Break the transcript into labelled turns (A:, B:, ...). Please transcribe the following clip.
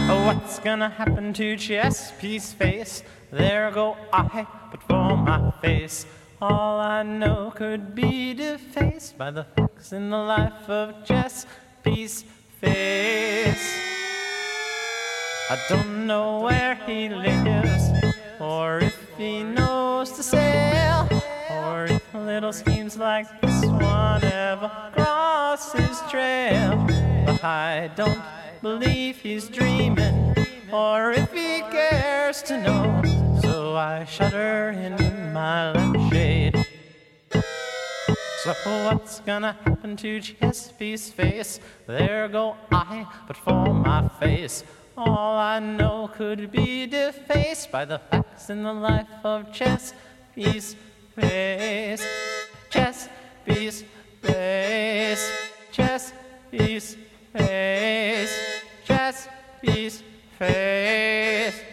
A: What's gonna happen to Chesapeake's face? There go I, but for my face, all I know could be defaced by the facts in the life of Chesapeake's face. I don't know where he lives, or if he knows to sail, or if little schemes like this one ever cross his trail. But I don't believe he's dreaming, or if he cares to know, so I shudder in my lampshade. So what's gonna happen to Chesapeake's face? There go I, but for my face, all I know could be defaced by the facts in the life of Chesapeake's face. Chesapeake's face. Chesapeake's face. Chesapeake's face.